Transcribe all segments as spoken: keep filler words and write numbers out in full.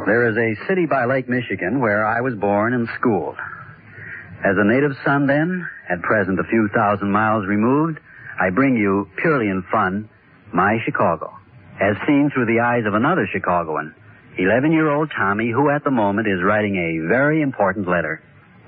There is a city by Lake Michigan where I was born and schooled. As a native son then, at present a few thousand miles removed, I bring you, purely in fun, my Chicago, as seen through the eyes of another Chicagoan, eleven-year-old Tommy, who at the moment is writing a very important letter.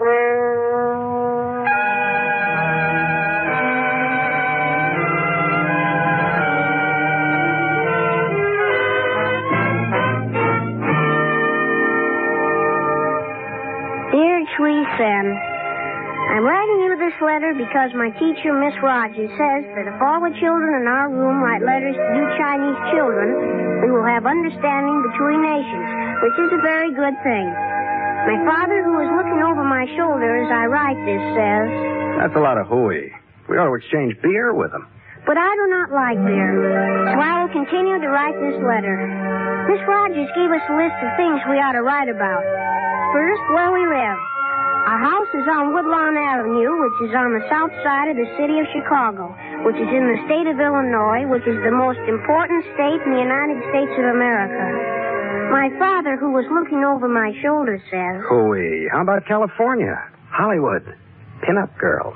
Dear Twee Sen, I'm writing you this letter because my teacher, Miss Rogers, says that if all the children in our room write letters to you Chinese children, we will have understanding between nations, which is a very good thing. My father, who is looking over my shoulder as I write this, says... That's a lot of hooey. We ought to exchange beer with him. But I do not like beer, so I will continue to write this letter. Miss Rogers gave us a list of things we ought to write about. First, where we live. Our house is on Woodlawn Avenue, which is on the south side of the city of Chicago, which is in the state of Illinois, which is the most important state in the United States of America. My father, who was looking over my shoulder, says... Hooey. How about California? Hollywood. Pin-up girls.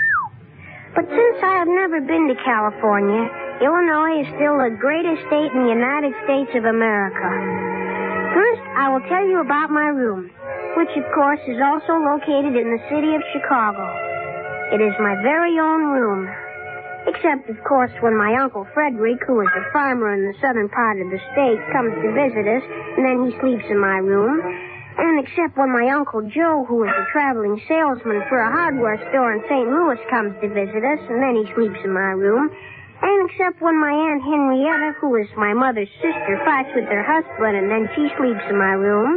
But since I have never been to California, Illinois is still the greatest state in the United States of America. First, I will tell you about my room, which, of course, is also located in the city of Chicago. It is my very own room. Except, of course, when my Uncle Frederick, who is a farmer in the southern part of the state, comes to visit us, and then he sleeps in my room. And except when my Uncle Joe, who is a traveling salesman for a hardware store in Saint Louis, comes to visit us, and then he sleeps in my room. And except when my Aunt Henrietta, who is my mother's sister, fights with her husband, and then she sleeps in my room.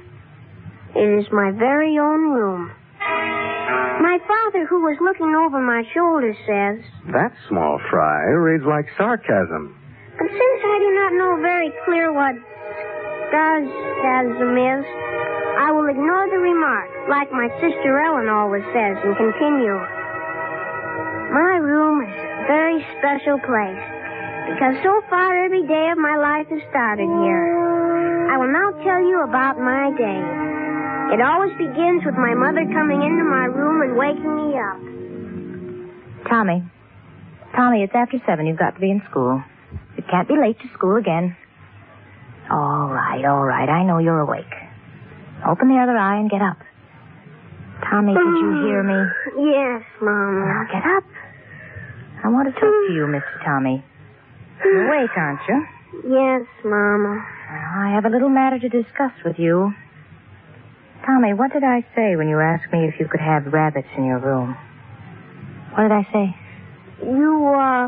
It is my very own room. My father, who was looking over my shoulder, says... That small fry reads like sarcasm. But since I do not know very clear what sarcasm is, I will ignore the remark, like my sister Ellen always says, and continue. My room is a very special place, because so far every day of my life has started here. I will now tell you about my day. It always begins with my mother coming into my room and waking me up. Tommy. Tommy, it's after seven. You've got to be in school. You can't be late to school again. All right, all right. I know you're awake. Open the other eye and get up. Tommy, did you hear me? Yes, Mama. Now get up. I want to talk to you, Mister Tommy. You're awake, aren't you? Yes, Mama. Well, I have a little matter to discuss with you. Tommy, what did I say when you asked me if you could have rabbits in your room? What did I say? You, uh...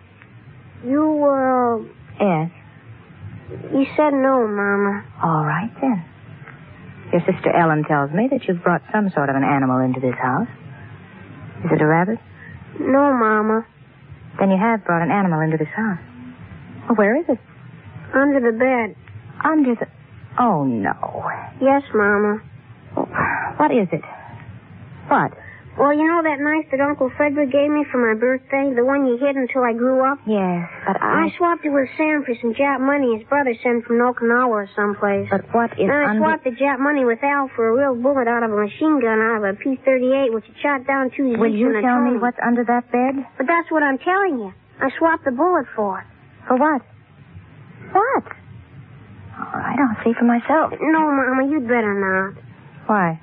You, uh... Yes? You said no, Mama. All right, then. Your sister Ellen tells me that you've brought some sort of an animal into this house. Is it a rabbit? No, Mama. Then you have brought an animal into this house. Well, where is it? Under the bed. Under the... Oh, no. Yes, Mama. What is it? What? Well, you know that knife that Uncle Frederick gave me for my birthday? The one you hid until I grew up? Yes, but I... I swapped it with Sam for some Jap money his brother sent from Okinawa or someplace. But what is and I under... swapped the Jap money with Al for a real bullet out of a machine gun out of a P thirty-eight, which had shot down two Zeeks. Will you and tell Tony. me what's under that bed? But that's what I'm telling you. I swapped the bullet for it. For what? What? All right, I'll see for myself. No, Mama, you'd better not. Why?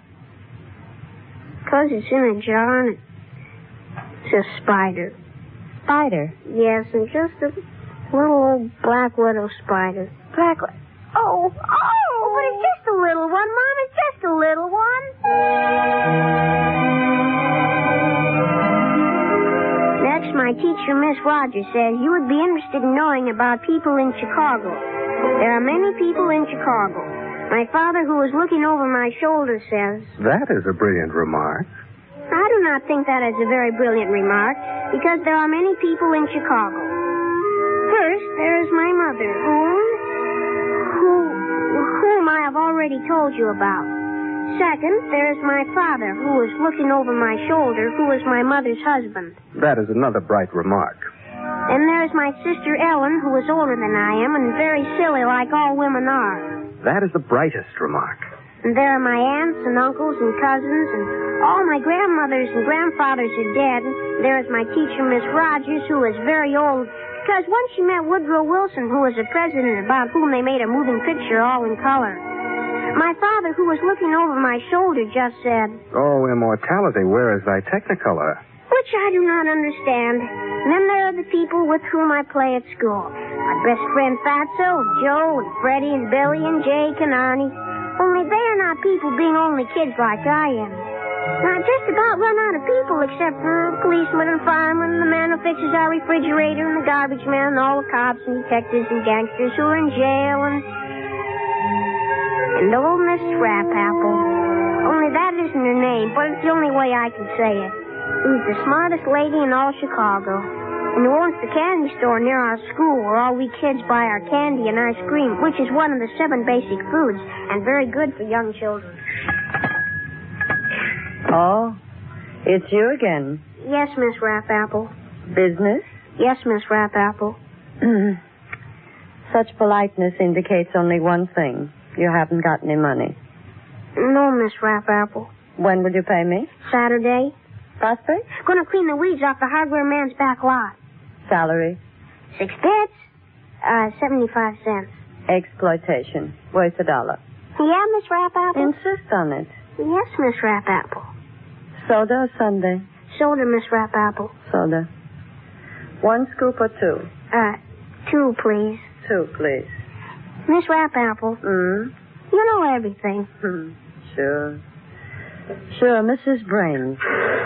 Because it's in a jar and it's a spider. Spider? Yes, and just a little old black widow spider. Black widow? Oh, oh! But it's just a little one, Mom. It's just a little one. Next, my teacher, Miss Rogers, says you would be interested in knowing about people in Chicago. There are many people in Chicago. My father, who is looking over my shoulder, says... That is a brilliant remark. I do not think that is a very brilliant remark, because there are many people in Chicago. First, there is my mother, whom... Who, whom I have already told you about. Second, there is my father, who is looking over my shoulder, who is my mother's husband. That is another bright remark. And there is my sister Ellen, who is older than I am and very silly like all women are. That is the brightest remark. And there are my aunts and uncles and cousins, and all my grandmothers and grandfathers are dead. There is my teacher, Miss Rogers, who is very old, because once she met Woodrow Wilson, who was a president about whom they made a moving picture all in color. My father, who was looking over my shoulder, just said, "Oh, immortality, where is thy technicolor?" Which I do not understand. And then there are the people with whom I play at school. My best friend Fatso, Joe, and Freddie, and Billy, and Jake, and Arnie. Only they are not people being only kids like I am. And I've just about run out of people except for the policeman and fireman, and the man who fixes our refrigerator, and the garbage man, and all the cops and detectives and gangsters who are in jail, and... And old Miss Scrapapple. Only that isn't her name, but it's the only way I can say it. She's the smartest lady in all Chicago. And who owns the candy store near our school where all we kids buy our candy and ice cream, which is one of the seven basic foods and very good for young children. Oh, it's you again. Yes, Miss Rapapple. Business? Yes, Miss Rapapple. Such politeness indicates only one thing. You haven't got any money. No, Miss Rapapple. When will you pay me? Saturday. Prospect? Gonna clean the weeds off the hardware man's back lot. Salary? Six bits? Uh, seventy-five cents. Exploitation. Worth a dollar. Yeah, Miss Rapapple? Insist on it. Yes, Miss Rapapple. Soda or sundae? Soda, Miss Rapapple. Soda. One scoop or two? Uh, two, please. Two, please. Miss Rapapple. Hmm? You know everything. Hmm. Sure. Sure, Missus Brains.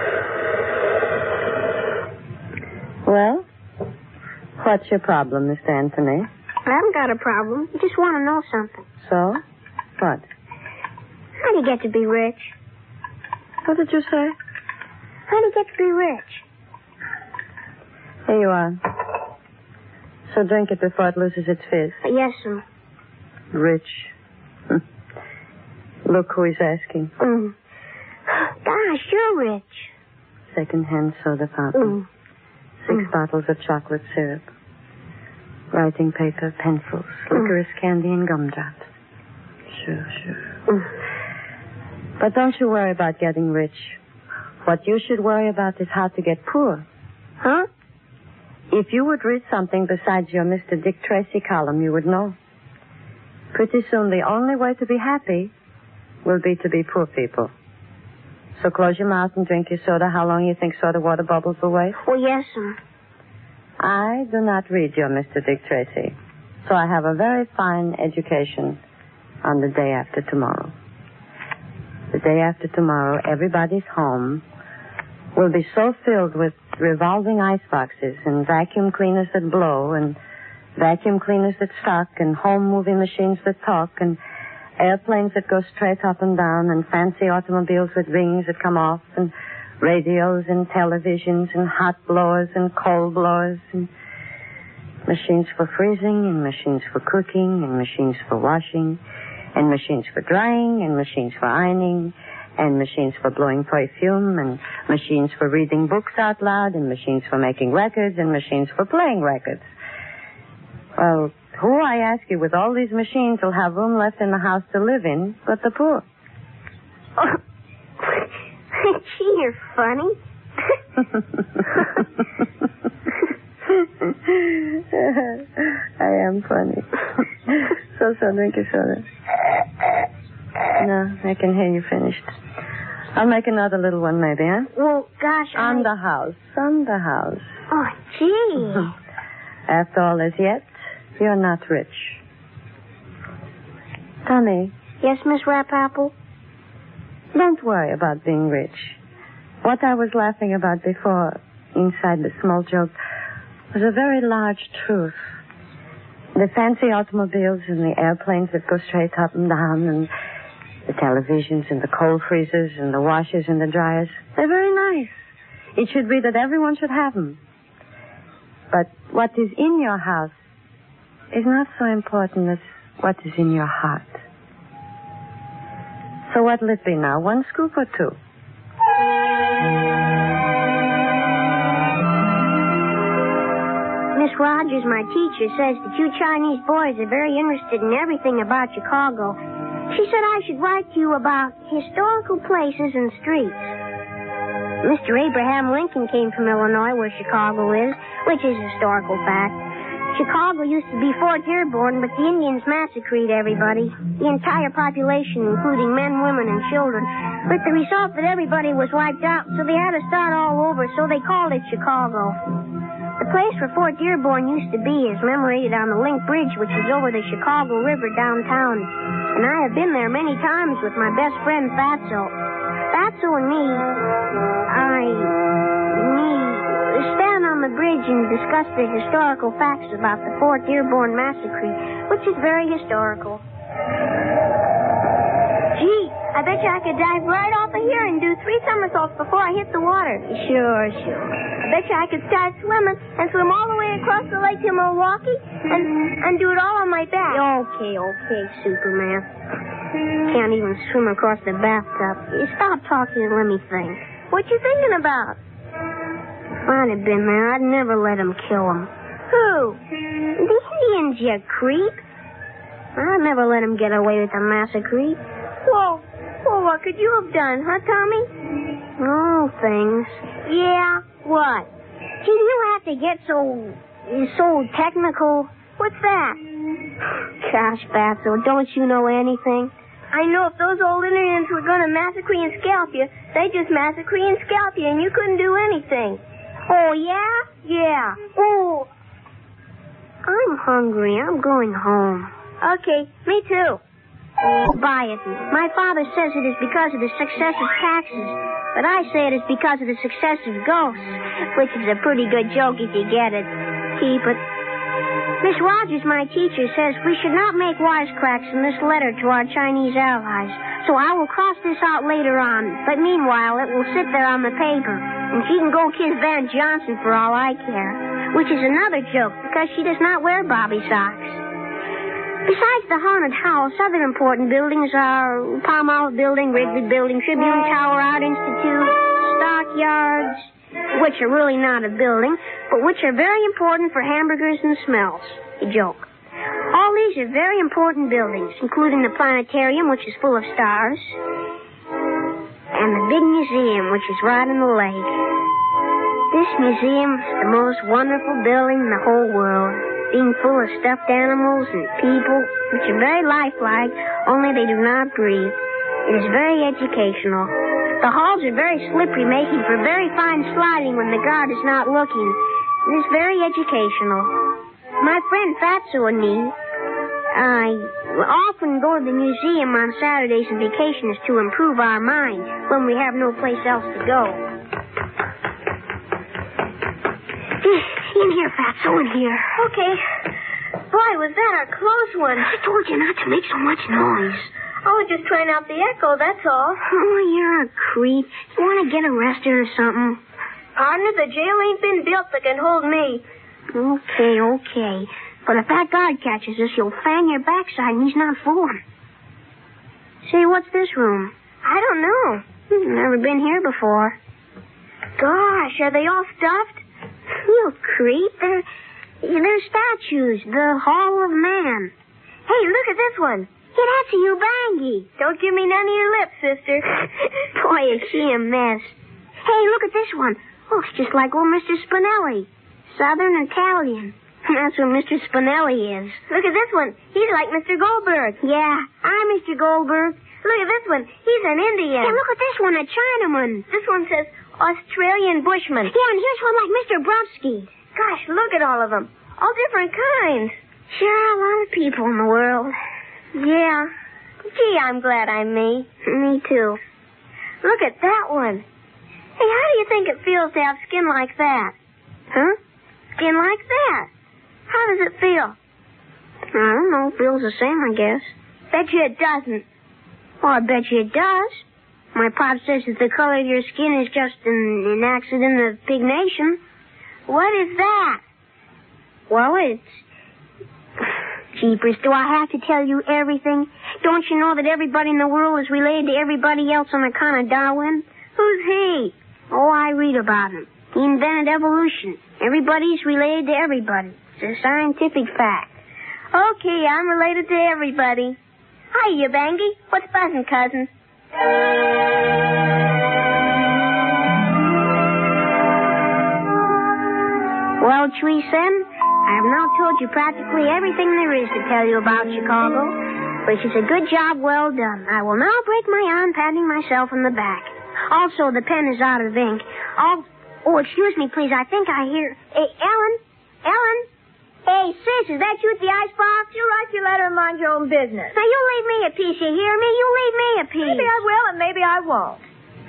Well, what's your problem, Mister Anthony? I haven't got a problem. I just want to know something. So? What? How do you get to be rich? What did you say? How do you get to be rich? Here you are. So drink it before it loses its fizz. Uh, yes, sir. Rich. Look who he's asking. Mm. Gosh, you're rich. Second-hand soda fountain. Mm. Six Mm. bottles of chocolate syrup. Writing paper, pencils, licorice mm. candy, and gumdrops. Sure, sure. Mm. But don't you worry about getting rich. What you should worry about is how to get poor. Huh? If you would read something besides your Mister Dick Tracy column, you would know. Pretty soon, the only way to be happy will be to be poor people. So close your mouth and drink your soda. How long you think soda water bubbles will wait? Oh, yes, sir. I do not read your Mister Dick Tracy, so I have a very fine education on the day after tomorrow. The day after tomorrow, everybody's home will be so filled with revolving ice boxes and vacuum cleaners that blow and vacuum cleaners that suck and home moving machines that talk and airplanes that go straight up and down and fancy automobiles with wings that come off and radios and televisions and hot blowers and cold blowers and machines for freezing and machines for cooking and machines for washing and machines for drying and machines for ironing and machines for blowing perfume and machines for reading books out loud and machines for making records and machines for playing records. Well, who, I ask you, with all these machines will have room left in the house to live in but the poor? Oh. Gee, you're funny. I am funny. So, so, drink your soda. No, I can hear you finished. I'll make another little one, maybe, huh? Well, gosh, I... On the house. On the house. Oh, gee. After all, as yet, you're not rich. Tommy. Yes, Miss Rapapple? Don't worry about being rich. What I was laughing about before, inside the small joke, was a very large truth. The fancy automobiles and the airplanes that go straight up and down and the televisions and the cold freezers and the washers and the dryers, they're very nice. It should be that everyone should have them. But what is in your house is not so important as what is in your heart. So what'll it be now, one scoop or two? Miss Rogers, my teacher, says that you Chinese boys are very interested in everything about Chicago. She said I should write to you about historical places and streets. Mister Abraham Lincoln came from Illinois, where Chicago is, which is a historical fact. Chicago used to be Fort Dearborn, but the Indians massacred everybody, the entire population, including men, women, and children, with the result that everybody was wiped out, so they had to start all over, so they called it Chicago. The place where Fort Dearborn used to be is commemorated on the Link Bridge, which is over the Chicago River downtown, and I have been there many times with my best friend, Fatso. Fatso and me, I, me, stand on the bridge and discuss the historical facts about the Fort Dearborn massacre, which is very historical. Gee, I bet you I could dive right off of here and do three somersaults before I hit the water. Sure, sure. I bet you I could start swimming and swim all the way across the lake to Milwaukee and, and do it all on my back. Okay, okay, Superman. Can't even swim across the bathtub. You stop talking and let me think. What you thinking about? If I'd have been there, I'd never let him kill him. Who? The Indians, you creep. I'd never let him get away with the massacre. Whoa. Well, what could you have done, huh, Tommy? Oh, things. Yeah, what? Gee, you have to get so... so technical. What's that? Gosh, Fatso, don't you know anything? I know if those old Indians were going to massacre and scalp you, they'd just massacre and scalp you, and you couldn't do anything. Oh, yeah? Yeah. Oh. I'm hungry. I'm going home. Okay, me too. Buy it. My father says it is because of the success of taxes, but I say it is because of the success of ghosts, which is a pretty good joke if you get it. Keep it. Miss Rogers, my teacher, says we should not make wisecracks in this letter to our Chinese allies, so I will cross this out later on, but meanwhile it will sit there on the paper, and she can go kiss Van Johnson for all I care, which is another joke because she does not wear bobby socks. Besides the haunted house, other important buildings are Palmolive Building, Wrigley Building, Tribune Tower, Art Institute, stockyards, which are really not a building, but which are very important for hamburgers and smells. A joke. All these are very important buildings, including the planetarium, which is full of stars, and the big museum, which is right in the lake. This museum is the most wonderful building in the whole world, being full of stuffed animals and people, which are very lifelike, only they do not breathe. It is very educational. The halls are very slippery, making for very fine sliding when the guard is not looking. It is very educational. My friend Fatso and me, I often go to the museum on Saturdays and vacations to improve our minds when we have no place else to go. In here, Fatso, in here. Okay. Boy, was that a close one. I told you not to make so much noise. I was just trying out the echo, that's all. Oh, you're a creep. You want to get arrested or something? Partner, the jail ain't been built that can hold me. Okay, okay. But if that guard catches us, he'll fang your backside and he's not fooling. Say, what's this room? I don't know. Never been here before. Gosh, are they all stuffed? You creep. They're, they're statues. The Hall of Man. Hey, look at this one. Hey, that's a Ubangi. Don't give me none of your lips, sister. Boy, is she a mess. Hey, look at this one. Looks just like old Mister Spinelli. Southern Italian. That's what Mister Spinelli is. Look at this one. He's like Mister Goldberg. Yeah, I'm Mister Goldberg. Look at this one. He's an Indian. Hey, look at this one, a Chinaman. This one says Australian Bushman. Yeah, and here's one like Mister Brodsky. Gosh, look at all of them. All different kinds. Sure, a lot of people in the world. Yeah. Gee, I'm glad I'm me. Me too. Look at that one. Hey, how do you think it feels to have skin like that? Huh? Skin like that. How does it feel? I don't know. Feels the same, I guess. Bet you it doesn't. Well, I bet you it does. My pop says that the color of your skin is just an, an accident of pignation. What is that? Well, it's... Jeepers, do I have to tell you everything? Don't you know that everybody in the world is related to everybody else on account of Darwin? Who's he? Oh, I read about him. He invented evolution. Everybody's related to everybody. It's a scientific fact. Okay, I'm related to everybody. Hiya, Bangy. What's buzzing, cousin? Well, Tweesen, I have now told you practically everything there is to tell you about Chicago, which is a good job well done. I will now break my arm patting myself on the back. Also, the pen is out of ink. Oh, oh, excuse me, please. I think I hear... Hey, Ellen? Ellen? Hey, sis, is that you at the icebox? You write your letter and mind your own business. Now, you leave me a piece, you hear me? You leave me a piece. Maybe I will and maybe I won't.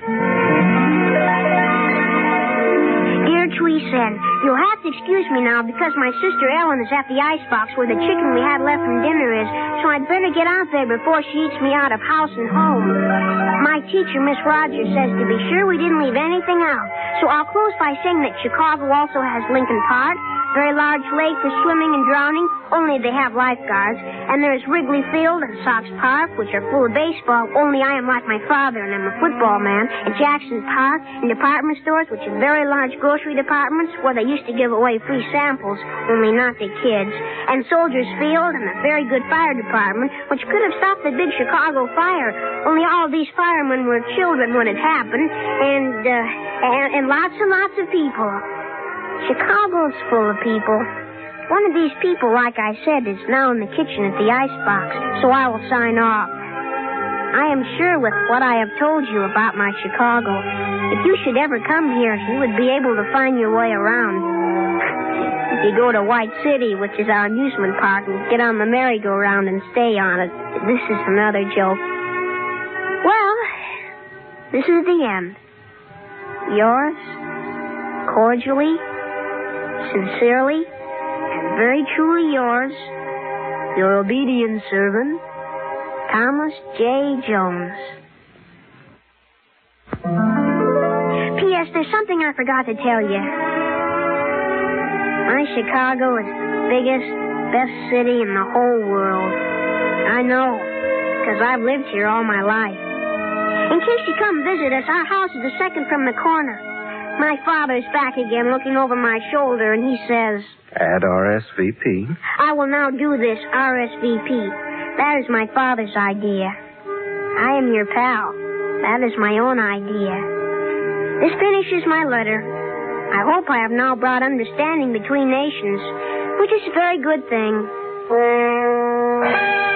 Dear Tweesen, you'll have to excuse me now because my sister Ellen is at the icebox where the chicken we had left from dinner is, so I'd better get out there before she eats me out of house and home. My teacher, Miss Rogers, says to be sure we didn't leave anything out, so I'll close by saying that Chicago also has Lincoln Park, very large lake for swimming and drowning, only they have lifeguards. And there's Wrigley Field and Sox Park, which are full of baseball, only I am like my father and I'm a football man. And Jackson Park and department stores, which are very large grocery departments where they used to give away free samples, only not to kids. And Soldiers Field and a very good fire department, which could have stopped the big Chicago fire, only all these firemen were children when it happened. And, uh, and, and lots and lots of people. Chicago's full of people. One of these people, like I said, is now in the kitchen at the icebox, so I will sign off. I am sure with what I have told you about my Chicago, if you should ever come here, you would be able to find your way around. If you go to White City, which is our amusement park, and get on the merry-go-round and stay on it, this is another joke. Well, this is the end. Yours, cordially, sincerely, and very truly yours, your obedient servant, Thomas J. Jones. P S. There's something I forgot to tell you. My Chicago is the biggest, best city in the whole world. I know, because I've lived here all my life. In case you come visit us, our house is the second from the corner. My father's back again looking over my shoulder, and he says... Add R S V P. I will now do this R S V P. That is my father's idea. I am your pal. That is my own idea. This finishes my letter. I hope I have now brought understanding between nations, which is a very good thing.